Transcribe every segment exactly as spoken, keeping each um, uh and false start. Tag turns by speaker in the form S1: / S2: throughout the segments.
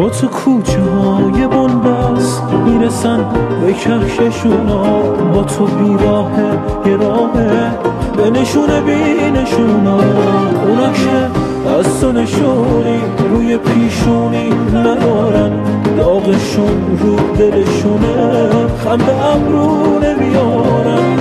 S1: با تو کوچه های بنبست میرسن به کهکشونا، با تو بیراه یه راهه به نشونه بی نشونا. اونا که از تو نشونی روی پیشونی ندارن، داغشون رو دلشونه خم به ابرو نمیارن.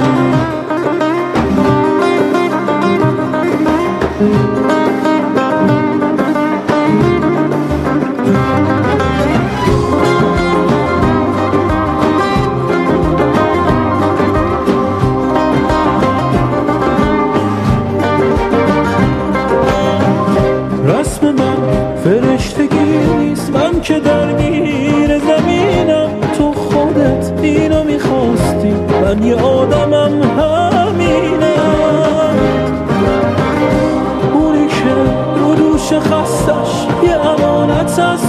S1: رسم من فرشتگی نیست، من که درگیر زمینم. تو خودت اینو میخواستی، من یه آدمم همینم. اونی که رو دوش خستش یه امانت از